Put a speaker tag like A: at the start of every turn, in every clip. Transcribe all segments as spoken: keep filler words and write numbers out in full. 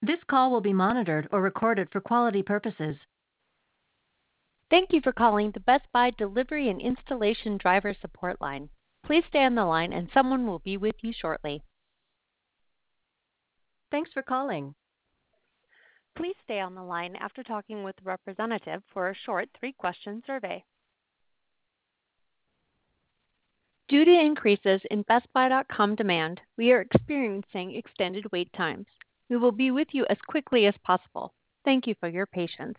A: This call will be monitored or recorded for quality purposes.
B: Thank you for calling the Best Buy Delivery and Installation Driver Support Line. Please stay on the line and someone will be with you shortly.
A: Thanks for calling.
B: Please stay on the line after talking with the representative for a short three-question survey. Due to increases in Best Buy dot com demand, we are experiencing extended wait times. We will be with you as quickly as possible. Thank you for your patience.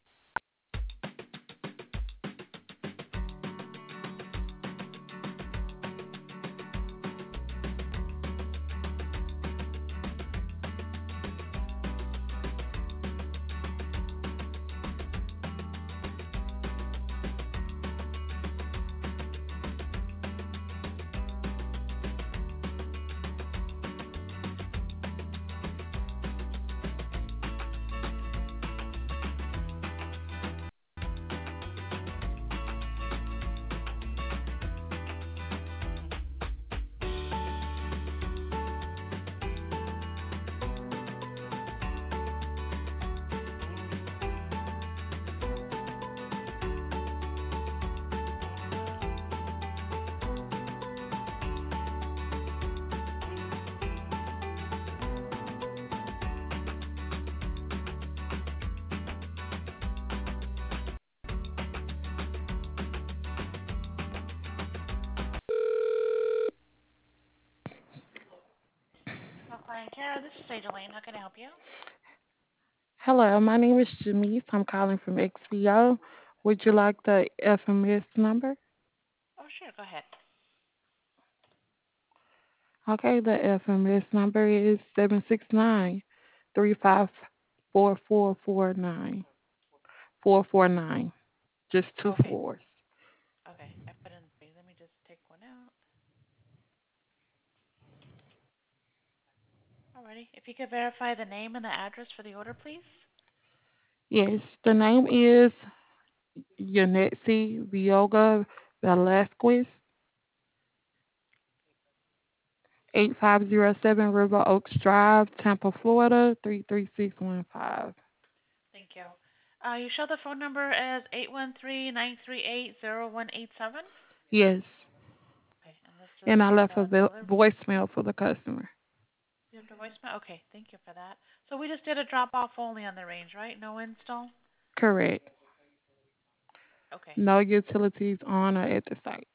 C: Well, Client Care, this is Adaline. How can I help you?
D: Hello, my name is Janice. I'm calling from X V O. Would you like the F M S number?
C: Oh, sure. Go ahead.
D: Okay, the F M S number is seven six nine three five four four four nine four four nine. Just two
C: Okay.
D: fours.
C: Okay. I put in three. Let me just take one out. Alrighty. If you could verify the name and the address for the order, please.
D: Yes, the name is Yanetsi Vioga Velasquez, eight five zero seven River Oaks Drive, Tampa, Florida, three three six one five.
C: Thank you. Uh, you show the phone number as eight one three, nine three eight, zero one eight seven?
D: Yes,
C: Okay. And this is
D: and I
C: for
D: left a
C: the
D: vo-
C: delivery.
D: voicemail for the customer.
C: You have the voicemail? Okay. Thank you for that. So we just did a drop off only on the range, right? No install?
D: Correct.
C: Okay.
D: No utilities on or at the site.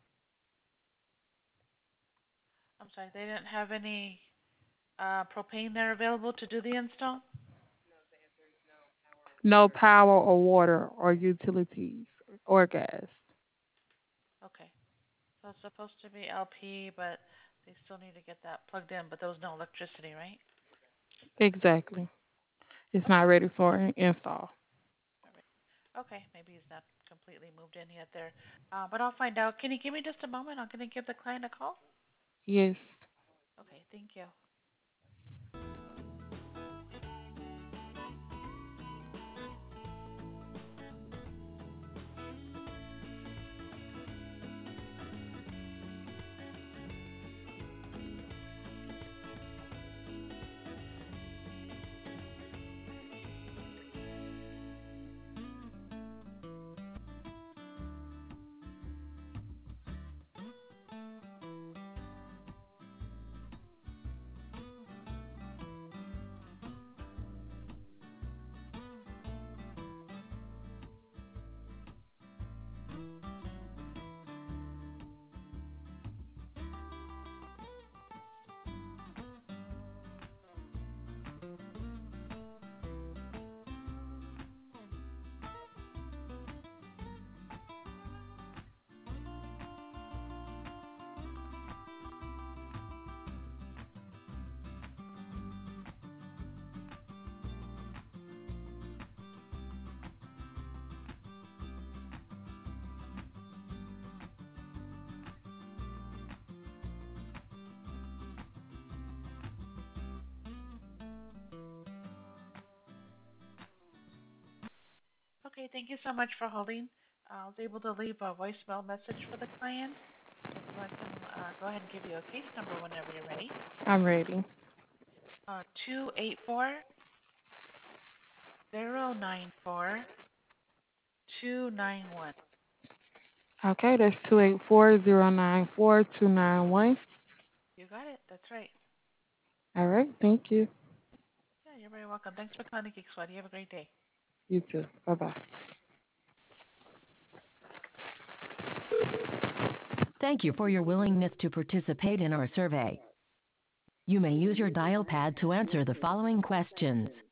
C: I'm sorry. They didn't have any uh, propane there available to do the install?
D: No power or water or utilities or gas.
C: Okay. So it's supposed to be L P, but they still need to get that plugged in, but there was no electricity, right?
D: Exactly. It's not
C: Okay.
D: ready for an install.
C: All right. Okay. Maybe he's not completely moved in yet there. Uh, but I'll find out. Can you give me just a moment? I'm going to give the client a call.
D: Yes.
C: Okay. Thank you. Okay. Thank you so much for holding. I was able to leave a voicemail message for the client, so I can uh, go ahead and give you a case number whenever you're ready.
D: I'm ready.
C: Uh, two eight four zero nine four two nine one.
D: Okay, that's two eight four zero nine four two nine one.
C: You got it. That's right.
D: All right, thank you.
C: Yeah, you're very welcome. Thanks for calling Geek Squad. You have a great day.
D: You too. Bye bye.
A: Thank you for your willingness to participate in our survey. You may use your dial pad to answer the following questions.